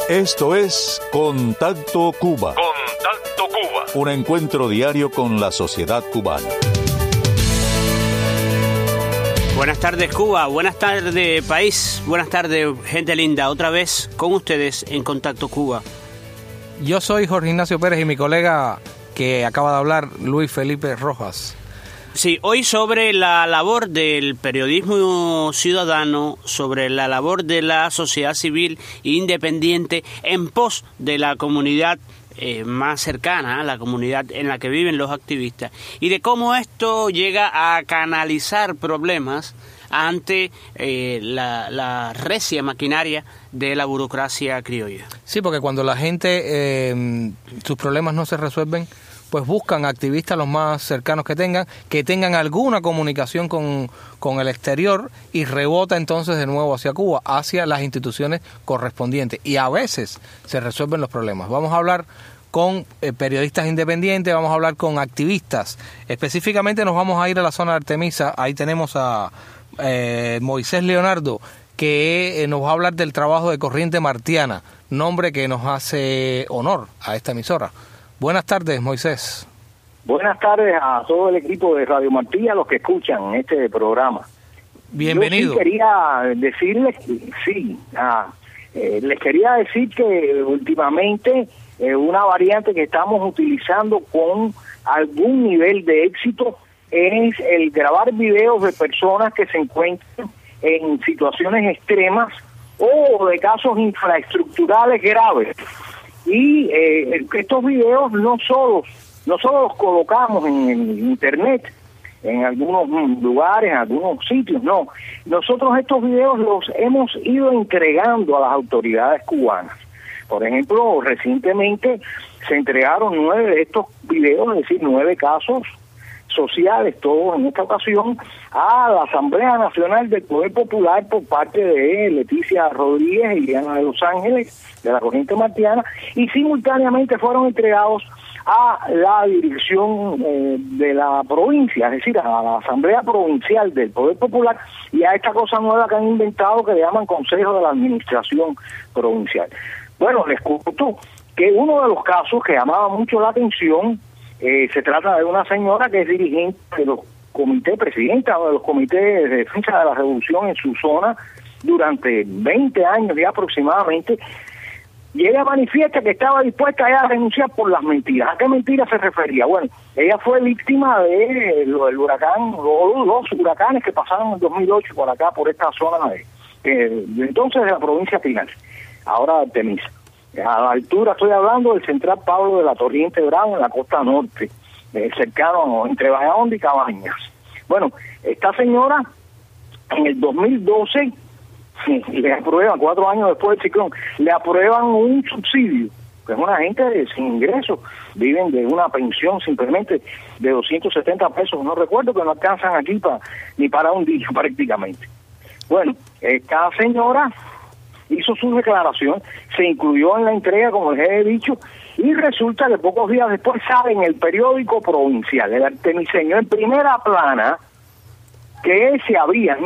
Esto es Contacto Cuba. Contacto Cuba. Un encuentro diario con la sociedad cubana. Buenas tardes, Cuba. Buenas tardes, país. Buenas tardes, gente linda. Otra vez con ustedes en Contacto Cuba. Yo soy Jorge Ignacio Pérez y mi colega que acaba de hablar, Luis Felipe Rojas. Sí, hoy sobre la labor del periodismo ciudadano, sobre la labor de la sociedad civil independiente en pos de la comunidad más cercana, la comunidad en la que viven los activistas, y de cómo esto llega a canalizar problemas ante la recia maquinaria de la burocracia criolla. Sí, porque cuando la gente, sus problemas no se resuelven, pues buscan activistas los más cercanos que tengan alguna comunicación con el exterior, y rebota entonces de nuevo hacia Cuba, hacia las instituciones correspondientes, y a veces se resuelven los problemas. Vamos a hablar con periodistas independientes, vamos a hablar con activistas. Específicamente nos vamos a ir a la zona de Artemisa. Ahí tenemos a Moisés Leonardo, que nos va a hablar del trabajo de Corriente Martiana, nombre que nos hace honor a esta emisora. Buenas tardes, Moisés. Buenas tardes a todo el equipo de Radio Martí, a los que escuchan este programa. Bienvenido. Yo sí quería decirles, les quería decir que últimamente una variante que estamos utilizando con algún nivel de éxito es el grabar videos de personas que se encuentran en situaciones extremas o de casos infraestructurales graves. Y estos videos no solo los colocamos en internet, en algunos lugares, en algunos sitios, no. Nosotros estos videos los hemos ido entregando a las autoridades cubanas. Por ejemplo, recientemente se entregaron 9 de estos videos, es decir, 9 casos sociales, todos en esta ocasión, a la Asamblea Nacional del Poder Popular por parte de Leticia Rodríguez y Diana de Los Ángeles, de la Corriente Martiana, y simultáneamente fueron entregados a la dirección de la provincia, es decir, a la Asamblea Provincial del Poder Popular, y a esta cosa nueva que han inventado que le llaman Consejo de la Administración Provincial. Bueno, les cuento que uno de los casos que llamaba mucho la atención, se trata de una señora que es dirigente de los comités, presidenta de los comités de defensa de la revolución en su zona durante 20 años ya aproximadamente, y ella manifiesta que estaba dispuesta a renunciar por las mentiras. ¿A qué mentiras se refería? Bueno, ella fue víctima del huracán, los huracanes que pasaron en 2008 por acá, por esta zona de entonces de la provincia de Pinar, ahora Artemisa. A la altura, estoy hablando del Central Pablo de la Torriente Bravo, en la costa norte, cercano entre Bayamón y Cabañas. Bueno, esta señora en el 2012 le aprueban, 4 años después del ciclón, le aprueban un subsidio, que es una gente sin ingresos, viven de una pensión simplemente de 270 pesos, no recuerdo, que no alcanzan aquí ni para un día prácticamente. Bueno, esta señora hizo su declaración, se incluyó en la entrega, como les he dicho, y resulta que pocos días después sale en el periódico provincial, el artemiseño, en primera plana, que se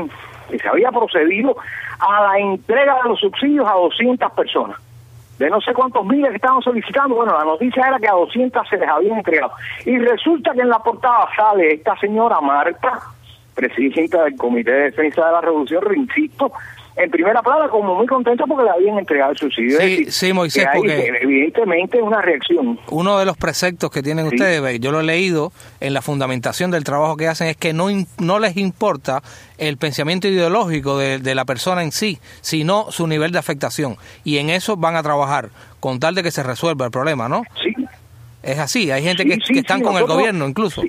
había procedido a la entrega de los subsidios a 200 personas. De no sé cuántos miles que estaban solicitando, bueno, la noticia era que a 200 se les habían entregado. Y resulta que en la portada sale esta señora Marta, presidenta del Comité de Defensa de la Revolución, insisto, en primera plana, como muy contento porque le habían entregado el subsidio. Sí, Moisés, porque evidentemente una reacción. Uno de los preceptos que tienen ustedes, yo lo he leído en la fundamentación del trabajo que hacen, es que no les importa el pensamiento ideológico de la persona en sí, sino su nivel de afectación. Y en eso van a trabajar, con tal de que se resuelva el problema, ¿no? Sí. Es así, hay gente que están con el gobierno incluso.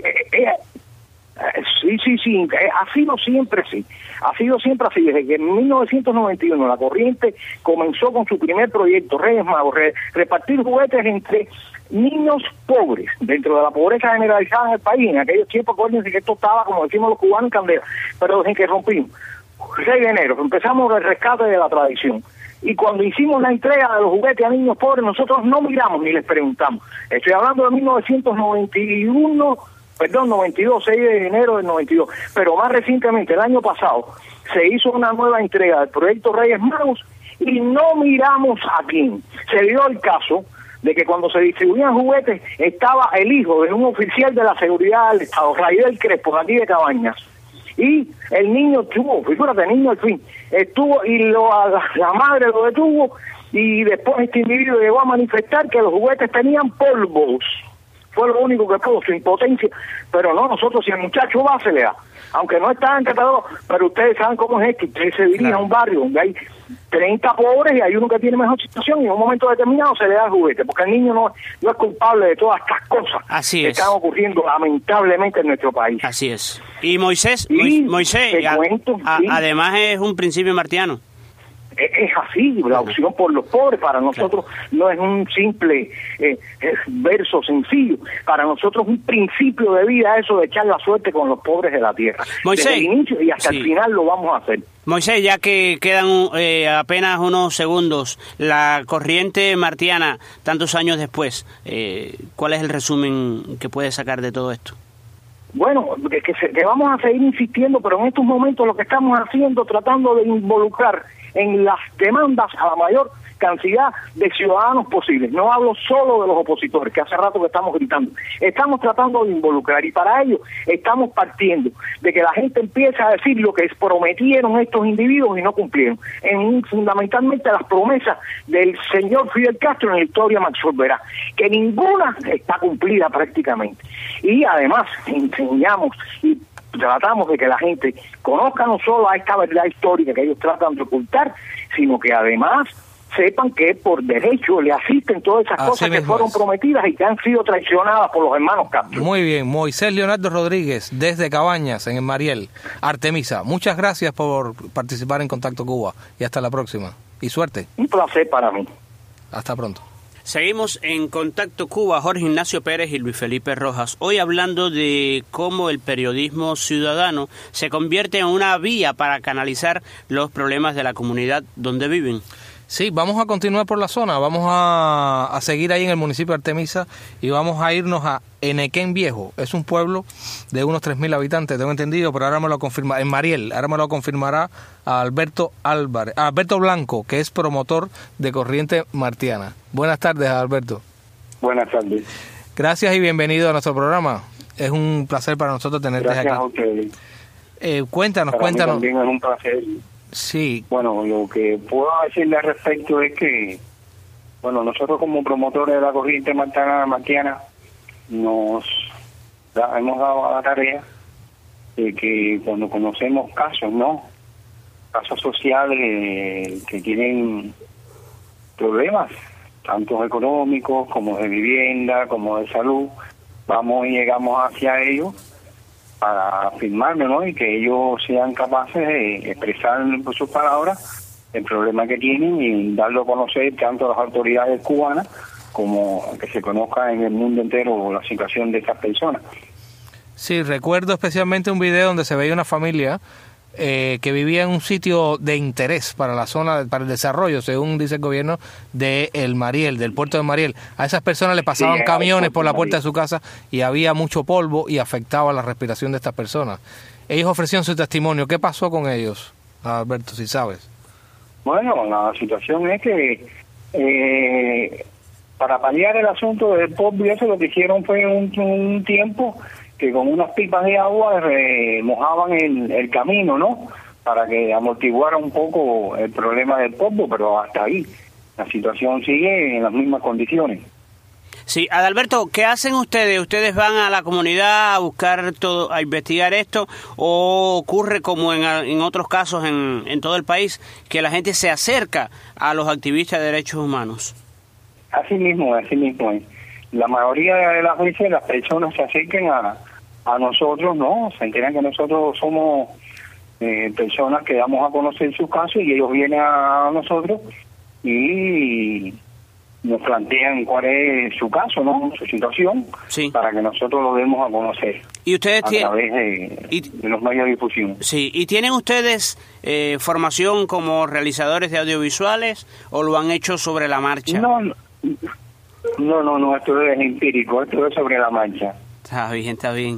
Sí, ha sido siempre así, desde que en 1991 la Corriente comenzó con su primer proyecto, Reyes Magos, repartir juguetes entre niños pobres, dentro de la pobreza generalizada en el país. En aquellos tiempos, acuérdense que esto estaba, como decimos los cubanos, en candela, pero desde que rompimos, 6 de enero, empezamos el rescate de la tradición. Y cuando hicimos la entrega de los juguetes a niños pobres, nosotros no miramos ni les preguntamos. Estoy hablando de 92, 6 de enero del 92. Pero más recientemente, el año pasado, se hizo una nueva entrega del proyecto Reyes Magos y no miramos a quién. Se dio el caso de que cuando se distribuían juguetes estaba el hijo de un oficial de la seguridad del Estado, Raidel Crespo, de aquí de Cabañas, y el niño estuvo, figúrate, el niño al fin, estuvo y la madre lo detuvo, y después este individuo llegó a manifestar que los juguetes tenían polvos. Fue lo único que pudo, su impotencia. Pero no, nosotros, si el muchacho va, se le da. Aunque no está en catálogo, pero ustedes saben cómo es esto. Usted se dirige a un barrio donde hay 30 pobres y hay uno que tiene mejor situación, y en un momento determinado se le da el juguete, porque el niño no es culpable de todas estas cosas que están ocurriendo lamentablemente en nuestro país. Así es. Y Moisés, además es un principio martiano. Es así, la opción por los pobres para nosotros no es un simple verso sencillo, para nosotros es un principio de vida eso de echar la suerte con los pobres de la tierra. Moisés, desde el inicio y hasta el final lo vamos a hacer. Moisés, ya que quedan apenas unos segundos, la corriente martiana, tantos años después, ¿cuál es el resumen que puedes sacar de todo esto? Bueno, que vamos a seguir insistiendo, pero en estos momentos lo que estamos haciendo, tratando de involucrar en las demandas a la mayor cantidad de ciudadanos posibles. No hablo solo de los opositores, que hace rato que estamos gritando. Estamos tratando de involucrar, y para ello estamos partiendo de que la gente empiece a decir lo que prometieron estos individuos y no cumplieron. Fundamentalmente las promesas del señor Fidel Castro en la historia Max Olvera, que ninguna está cumplida prácticamente. Y además enseñamos y tratamos de que la gente conozca no solo a esta verdad histórica que ellos tratan de ocultar, sino que además sepan que por derecho le asisten todas esas cosas que fueron prometidas y que han sido traicionadas por los hermanos Castro. Muy bien, Moisés Leonardo Rodríguez, desde Cabañas, en el Mariel, Artemisa. Muchas gracias por participar en Contacto Cuba y hasta la próxima. Y suerte. Un placer para mí. Hasta pronto. Seguimos en Contacto Cuba, Jorge Ignacio Pérez y Luis Felipe Rojas. Hoy hablando de cómo el periodismo ciudadano se convierte en una vía para canalizar los problemas de la comunidad donde viven. Sí, vamos a continuar por la zona, vamos a seguir ahí en el municipio de Artemisa y vamos a irnos a Enequén Viejo. Es un pueblo de unos 3.000 habitantes, tengo entendido, pero ahora me lo confirma, en Mariel, ahora me lo confirmará Alberto Blanco, que es promotor de Corriente Martiana. Buenas tardes, Alberto. Buenas tardes. Gracias y bienvenido a nuestro programa. Es un placer para nosotros tenerte aquí. Gracias a ustedes. Cuéntanos. Mí también es un placer. Sí. Bueno, lo que puedo decirle al respecto es que, bueno, nosotros como promotores de la Corriente Martiana hemos dado a la tarea de que cuando conocemos casos, ¿no? Casos sociales que tienen problemas, tanto económicos como de vivienda, como de salud, vamos y llegamos hacia ellos para afirmarlo, ¿no? Y que ellos sean capaces de expresar por sus palabras el problema que tienen y darlo a conocer tanto a las autoridades cubanas como que se conozca en el mundo entero la situación de estas personas. Sí, recuerdo especialmente un video donde se veía una familia que vivía en un sitio de interés para la zona, para el desarrollo, según dice el gobierno, de El Mariel, del puerto de Mariel. A esas personas le pasaban camiones por la puerta de su casa y había mucho polvo y afectaba la respiración de estas personas. Ellos ofrecían su testimonio. ¿Qué pasó con ellos, Alberto, si sabes? Bueno, la situación es que para paliar el asunto del polvo, eso lo que hicieron fue un tiempo que con unas pipas de agua mojaban el camino, ¿no? Para que amortiguara un poco el problema del polvo, pero hasta ahí la situación sigue en las mismas condiciones. Sí, Adalberto, ¿qué hacen ustedes? ¿Ustedes van a la comunidad a buscar todo, a investigar esto, o ocurre como en otros casos en todo el país, que la gente se acerca a los activistas de derechos humanos? Así mismo. La mayoría de las veces las personas se acercan a nosotros, ¿no? Se enteran que nosotros somos personas que damos a conocer sus casos y ellos vienen a nosotros y nos plantean cuál es su caso, ¿no? Su situación, sí, para que nosotros lo demos a conocer. ¿Y ustedes a través de los medios de difusión? Sí, ¿y tienen ustedes formación como realizadores de audiovisuales o lo han hecho sobre la marcha? No, esto es empírico, esto es sobre la marcha. Está bien.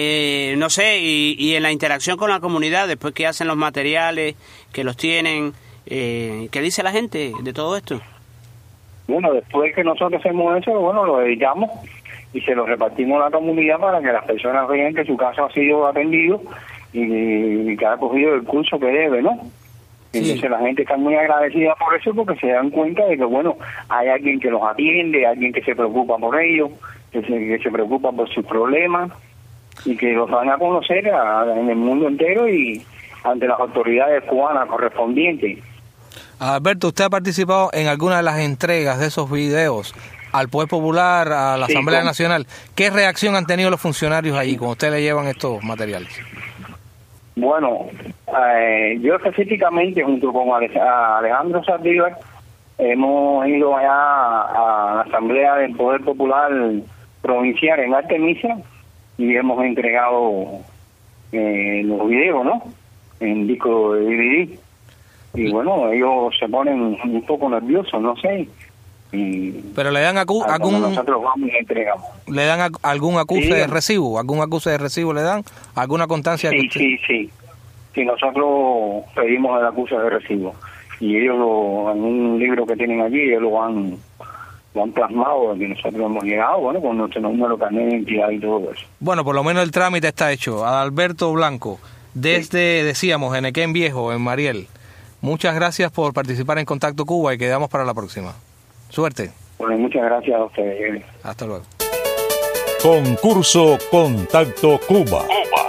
No sé, y en la interacción con la comunidad, después que hacen los materiales, que los tienen, ¿Qué dice la gente de todo esto? Bueno, después que nosotros hacemos eso, bueno, lo editamos y se lo repartimos a la comunidad para que las personas vean que su caso ha sido atendido y que ha cogido el curso que debe, ¿no? Sí. Entonces la gente está muy agradecida por eso, porque se dan cuenta de que, bueno, hay alguien que los atiende, alguien que se preocupa por ellos, que se preocupa por sus problemas y que los van a conocer en el mundo entero y ante las autoridades cubanas correspondientes. Alberto, ¿usted ha participado en alguna de las entregas de esos videos al Poder Popular, a la Asamblea Nacional? ¿Qué reacción han tenido los funcionarios allí cuando usted le llevan estos materiales? Bueno, yo específicamente junto con Alejandro Saldívar hemos ido allá a la Asamblea del Poder Popular Provincial en Artemisa y hemos entregado los videos, ¿no? En disco de DVD. Y bueno, ellos se ponen un poco nerviosos, no sé. Pero le dan nosotros vamos y entregamos. ¿Le dan algún acuse de recibo? ¿Algún acuse de recibo le dan? ¿Alguna constancia? Sí. Sí, nosotros pedimos el acuse de recibo. Y ellos en un libro que tienen allí, ellos lo han plasmado, que nosotros hemos llegado, bueno, con nuestro número de carnet de identidad y todo eso. Bueno, por lo menos el trámite está hecho. Alberto Blanco, desde, decíamos, Enequén Viejo, en Mariel. Muchas gracias por participar en Contacto Cuba y quedamos para la próxima. Suerte. Bueno, muchas gracias a ustedes. Hasta luego. Concurso Contacto Cuba.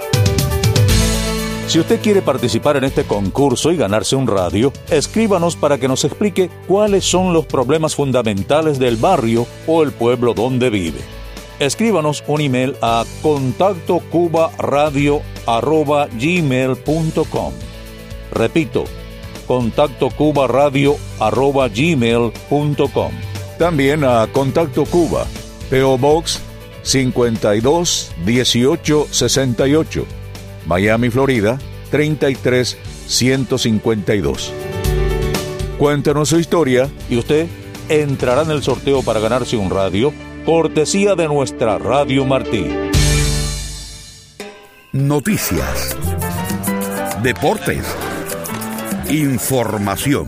Si usted quiere participar en este concurso y ganarse un radio, escríbanos para que nos explique cuáles son los problemas fundamentales del barrio o el pueblo donde vive. Escríbanos un email a contactocubaradio@gmail.com. Repito, contactocubaradio@gmail.com. También a Contacto Cuba, P.O. Box 521868, Miami, Florida 33152. Cuéntenos su historia y usted entrará en el sorteo para ganarse un radio, cortesía de nuestra Radio Martí. Noticias, deportes, información.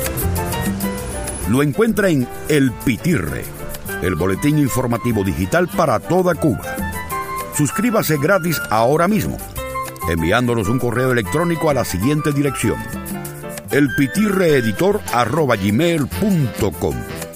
Lo encuentra en El Pitirre, el boletín informativo digital para toda Cuba. Suscríbase gratis ahora mismo, enviándonos un correo electrónico a la siguiente dirección: elpitirreeditor@gmail.com.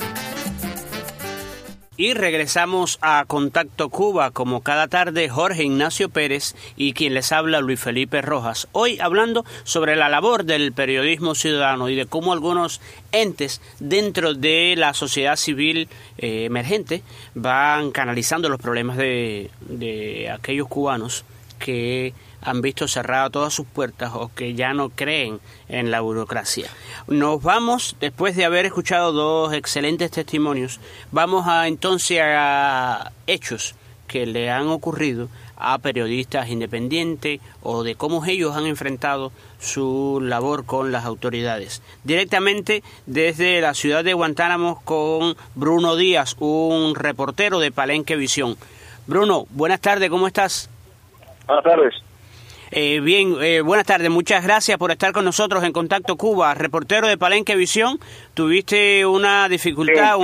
Y regresamos a Contacto Cuba, como cada tarde, Jorge Ignacio Pérez y quien les habla, Luis Felipe Rojas. Hoy hablando sobre la labor del periodismo ciudadano y de cómo algunos entes dentro de la sociedad civil emergente van canalizando los problemas de aquellos cubanos que han visto cerradas todas sus puertas o que ya no creen en la burocracia. Nos vamos, después de haber escuchado dos excelentes testimonios, vamos entonces a hechos que le han ocurrido a periodistas independientes o de cómo ellos han enfrentado su labor con las autoridades. Directamente desde la ciudad de Guantánamo con Bruno Díaz, un reportero de Palenque Visión. Bruno, buenas tardes, ¿cómo estás? Buenas tardes. Bien, buenas tardes, muchas gracias por estar con nosotros en Contacto Cuba. Reportero de Palenque Visión, tuviste una dificultad,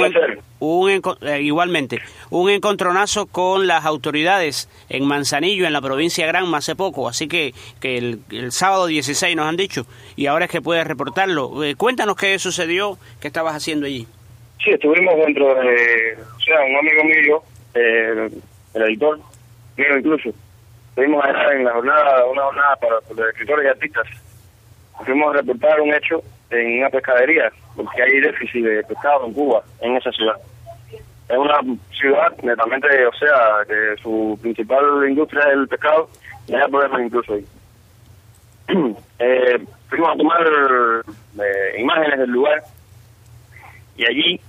igualmente, un encontronazo con las autoridades en Manzanillo, en la provincia de Granma, hace poco, así que el sábado 16 nos han dicho, y ahora es que puedes reportarlo. Cuéntanos qué sucedió, qué estabas haciendo allí. Sí, estuvimos dentro de, un amigo mío, el editor, mío incluso. Estuvimos allá en una jornada para los escritores y artistas. Fuimos a reportar un hecho en una pescadería, porque hay déficit de pescado en Cuba, en esa ciudad. Es una ciudad netamente, que su principal industria es el pescado, y hay problemas incluso ahí. Fuimos a tomar imágenes del lugar, y allí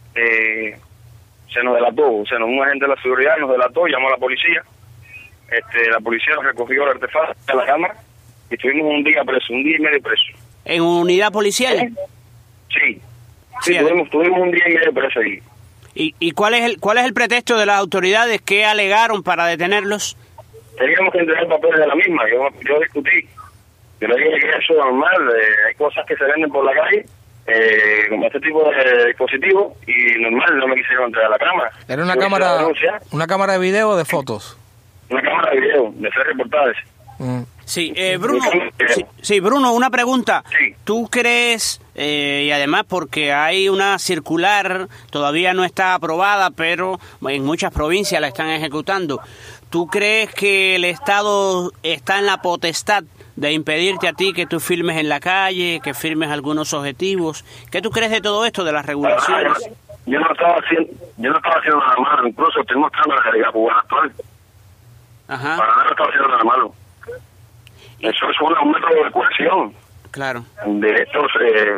se nos delató, un agente de la seguridad nos delató, llamó a la policía. La policía nos recogió el artefacto de la cámara y estuvimos un día y medio preso. ¿En unidad policial? Sí, tuvimos un día y medio preso ahí. ¿Y cuál es el pretexto de las autoridades? ¿Qué alegaron para detenerlos? Teníamos que entregar papeles de la misma. Yo discutí Yo le dije que eso es normal, hay cosas que se venden por la calle, como este tipo de dispositivo, y normal, no me quisieron entrar a la cámara. ¿Era una cámara de video o de fotos? Una cámara de video, de hacer reportajes. Sí, Bruno, Bruno, una pregunta. Sí. ¿Tú crees, y además porque hay una circular, todavía no está aprobada, pero en muchas provincias la están ejecutando, ¿tú crees que el Estado está en la potestad de impedirte a ti que tú firmes en la calle, que firmes algunos objetivos? ¿Qué tú crees de todo esto, de las regulaciones? Yo no estaba haciendo nada malo, incluso estoy mostrando la realidad cubana actual. Ajá. Para nada estaba haciendo nada malo. Eso es un método de cohesión. Claro. De estas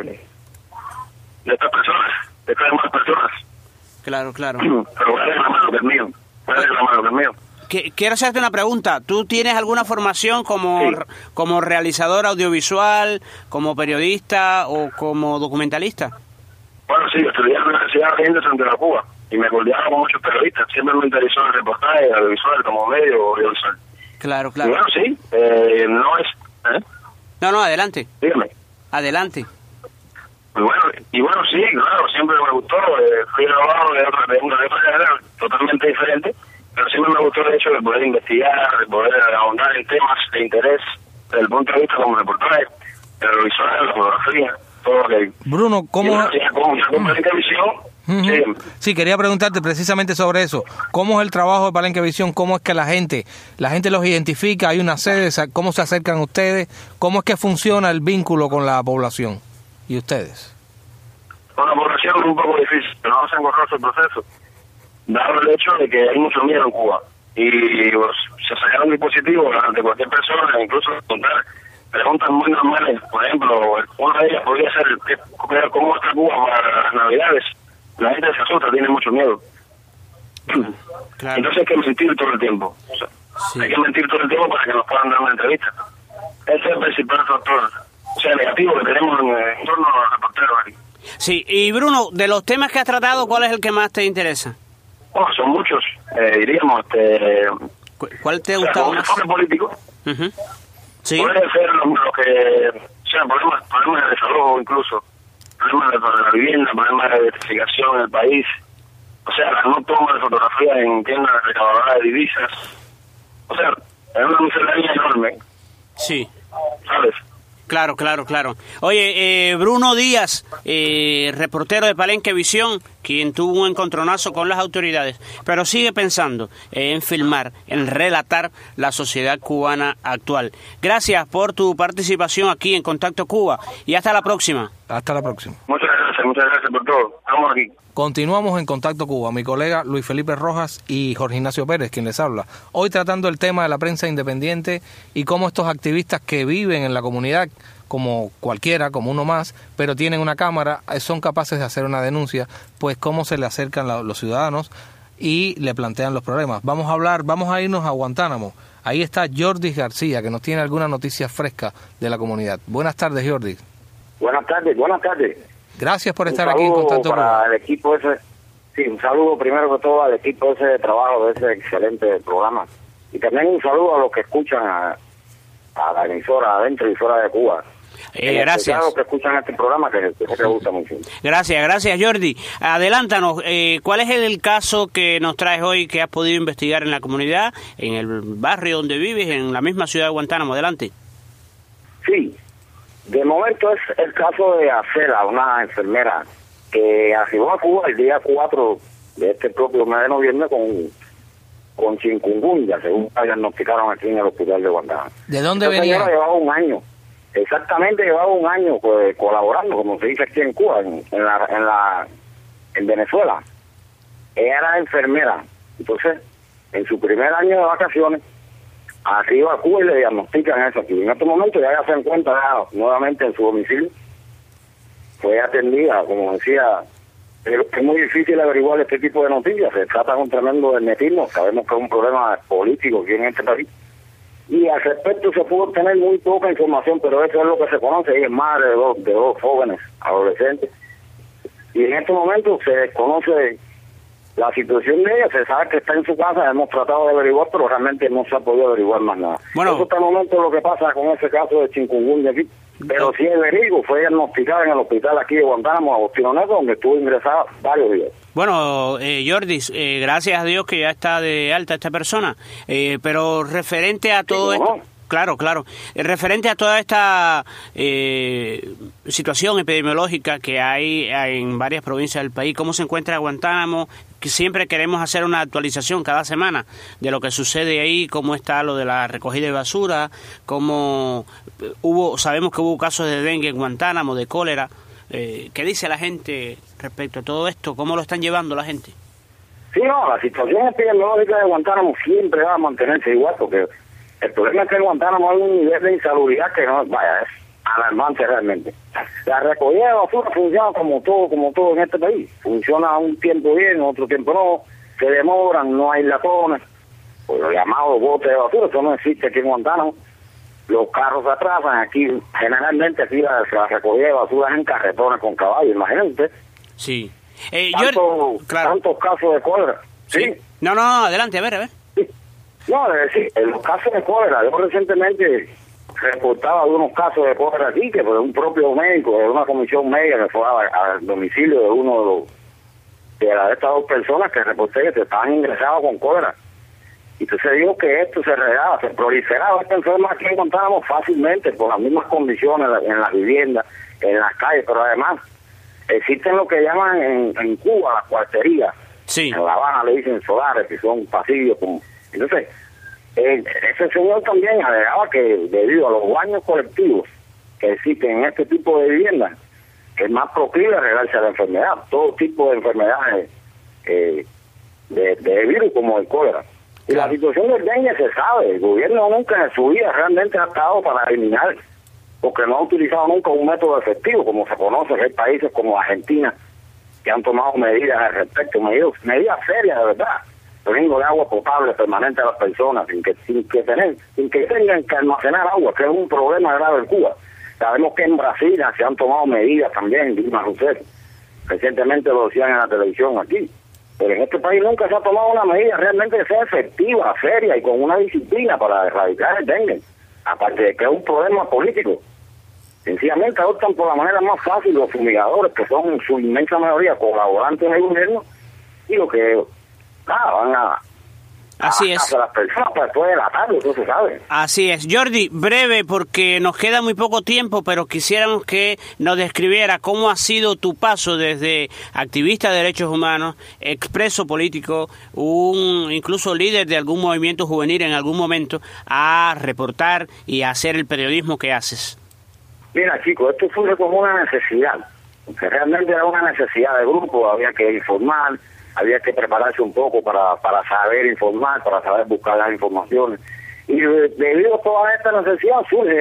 personas, de estas demás personas. Claro. Pero voy a reclamar lo que es mío. Quiero hacerte una pregunta. ¿Tú tienes alguna formación como realizador audiovisual, como periodista o como documentalista? Bueno, sí, estudié en la Universidad de Santiago de Cuba y me coordinaba con muchos periodistas. Siempre me interesó el reportaje audiovisual como medio audiovisual. Claro. Y bueno, sí, no es... No, adelante. Dígame. Adelante. Y bueno, sí, claro, siempre me gustó. Fui grabado de una manera totalmente diferente, pero siempre me gustó el hecho de poder investigar, de poder ahondar en temas de interés desde el punto de vista como reportaje, el audiovisual, la fotografía, todo lo que... Bruno, ¿cómo...? Con Palenquevisión. Sí, quería preguntarte precisamente sobre eso. ¿Cómo es el trabajo de Palenquevisión? ¿Cómo es que la gente los identifica? ¿Hay una sede? ¿Cómo se acercan ustedes? ¿Cómo es que funciona el vínculo con la población y ustedes? Con la población es un poco difícil, pero no se engorroso el proceso, dado el hecho de que hay mucho miedo en Cuba y se sacaron dispositivos ante cualquier persona, incluso contar preguntas muy normales. Por ejemplo, una de ellas podría ser cómo está Cuba para las Navidades. La gente se asusta, tiene mucho miedo. Claro. Entonces hay que mentir todo el tiempo. Hay que mentir todo el tiempo para que nos puedan dar una entrevista. Ese es el principal factor, negativo que tenemos en torno a los reporteros aquí. Sí, y Bruno, de los temas que has tratado, ¿cuál es el que más te interesa? Bueno, son muchos, diríamos. ¿Cuál te ha gustado más? El enfoque político. Sí. Puede ser lo que... problemas de desalojo incluso. Problemas de la vivienda, problemas de electrificación en el país. La no toma de fotografía en tiendas recabadoras de divisas. Es una miscelánea enorme. Sí. ¿Sabes? Claro. Oye, Bruno Díaz, reportero de Palenquevisión, quien tuvo un encontronazo con las autoridades, pero sigue pensando en filmar, en relatar la sociedad cubana actual. Gracias por tu participación aquí en Contacto Cuba y hasta la próxima. Hasta la próxima. Muchas gracias por todo. Estamos aquí. Continuamos en Contacto Cuba, mi colega Luis Felipe Rojas y Jorge Ignacio Pérez, quien les habla. Hoy tratando el tema de la prensa independiente y cómo estos activistas que viven en la comunidad, como cualquiera, como uno más, pero tienen una cámara, son capaces de hacer una denuncia, pues cómo se le acercan los ciudadanos y le plantean los problemas. Vamos a irnos a Guantánamo. Ahí está Jordi García, que nos tiene alguna noticia fresca de la comunidad. Buenas tardes, Jordi. Buenas tardes. Gracias por estar aquí en Contacto Cuba. Para el equipo ese, sí, un saludo primero que todo al equipo ese de trabajo de ese excelente programa. Y también un saludo a los que escuchan a la emisora adentro y fuera de Cuba. Gracias. A los que escuchan este programa que les gusta mucho. Gracias Jordi. Adelántanos, ¿cuál es el caso que nos traes hoy que has podido investigar en la comunidad, en el barrio donde vives, en la misma ciudad de Guantánamo? Adelante. Sí. De momento es el caso de Acela, una enfermera que arribó a Cuba el día 4 de este propio mes de noviembre con chikungunya, según la diagnosticaron aquí en el hospital de Guantánamo. ¿De dónde venía? Esta señora llevaba un año, llevaba un año pues, colaborando, como se dice aquí en Cuba, en Venezuela. Ella era enfermera, entonces en su primer año de vacaciones arriba a Cuba y le diagnostican eso aquí. En este momento ya se encuentra nuevamente en su domicilio. Fue atendida, como decía, es muy difícil averiguar este tipo de noticias. Se trata de un tremendo hermetismo. Sabemos que es un problema político aquí en este país. Y al respecto se pudo obtener muy poca información, pero eso es lo que se conoce. Ella es madre de dos jóvenes adolescentes. Y en este momento se desconoce La situación de ella se sabe que está en su casa, hemos tratado de averiguar, pero realmente no se ha podido averiguar más nada. Bueno, eso hasta el momento es lo que pasa con ese caso de chikungunya aquí. Pero sí es verídico, fue diagnosticada en el hospital aquí de Guantánamo, Agustín Neto, donde estuvo ingresada varios días. Bueno, Jordi, gracias a Dios que ya está de alta esta persona, pero referente a todo esto... Claro. Referente a toda esta situación epidemiológica que hay en varias provincias del país, ¿cómo se encuentra Guantánamo? Que siempre queremos hacer una actualización cada semana de lo que sucede ahí, cómo está lo de la recogida de basura, cómo sabemos que hubo casos de dengue en Guantánamo, de cólera. ¿Qué dice la gente respecto a todo esto? ¿Cómo lo están llevando la gente? Sí, no, la situación epidemiológica de Guantánamo siempre va a mantenerse igual, porque el problema es que en Guantánamo hay un nivel de insalubridad que no, vaya, es alarmante realmente. La recogida de basura funciona como todo en este país. Funciona un tiempo bien, otro tiempo no, se demoran, no hay latones, pues los llamados botes de basura, eso no existe aquí en Guantánamo. Los carros se atrasan, aquí generalmente aquí la recogida de basura es en carretones con caballos, imagínate. Sí. Tantos casos de cólera. ¿Sí? No, adelante, a ver. Sí. No, es decir, en los casos de cólera, yo recientemente reportaba unos casos de cólera aquí, que fue un propio médico de una comisión médica que fue al domicilio de uno de estas dos personas que reporté que estaban ingresados con cólera. Y entonces digo que esto se regaba, se proliferaba esta enfermedad aquí encontrábamos fácilmente por las mismas condiciones en las viviendas, en las calles, pero además existen lo que llaman en Cuba las cuarterías. Sí. En La Habana le dicen solares, que son pasillos. Entonces, ese señor también alegaba que debido a los baños colectivos que existen en este tipo de viviendas, es más proclive a regarse a la enfermedad, todo tipo de enfermedades de virus como el cólera. Y la situación del dengue se sabe, el gobierno nunca en su vida realmente ha estado para eliminar, porque no ha utilizado nunca un método efectivo, como se conoce, hay países como Argentina que han tomado medidas al respecto, medidas serias de verdad, poniendo de agua potable permanente a las personas, sin que tengan que almacenar agua, que es un problema grave en Cuba. Sabemos que en Brasil se han tomado medidas también, Dilma Rousseff, recientemente lo decían en la televisión aquí, pero en este país nunca se ha tomado una medida realmente que sea efectiva, seria y con una disciplina para erradicar el dengue, aparte de que es un problema político. Sencillamente adoptan por la manera más fácil los fumigadores, que son en su inmensa mayoría colaborantes del gobierno, y lo que van a Así es. las personas después de la tarde, eso se sabe. Así es. Jordi, breve, porque nos queda muy poco tiempo, pero quisiéramos que nos describiera cómo ha sido tu paso desde activista de derechos humanos, expreso político, incluso líder de algún movimiento juvenil en algún momento, a reportar y a hacer el periodismo que haces. Mira, chicos, esto fue como una necesidad, porque realmente era una necesidad de grupo, había que informar, había que prepararse un poco para saber informar, para saber buscar las informaciones. Y debido a toda esta necesidad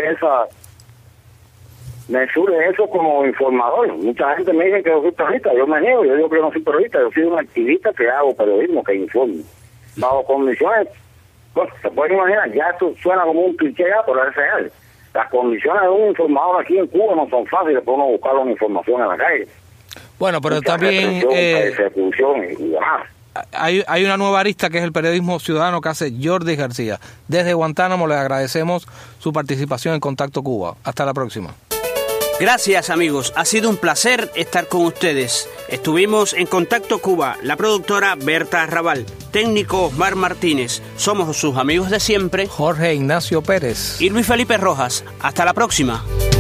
me surge eso como informador. Mucha gente me dice que yo soy periodista, yo me niego, yo digo que no soy periodista, yo soy un activista que hago periodismo, que informo. Bajo condiciones, bueno, se puede imaginar, ya esto suena como un cliché ya, pero es real. Las condiciones de un informador aquí en Cuba no son fáciles para uno buscar una información en la calle. Bueno, pero mucha también persecución y demás. hay una nueva arista que es el periodismo ciudadano que hace Jordi García. Desde Guantánamo le agradecemos su participación en Contacto Cuba. Hasta la próxima. Gracias, amigos. Ha sido un placer estar con ustedes. Estuvimos en Contacto Cuba, la productora Berta Raval, técnico Osmar Martínez. Somos sus amigos de siempre, Jorge Ignacio Pérez y Luis Felipe Rojas. Hasta la próxima.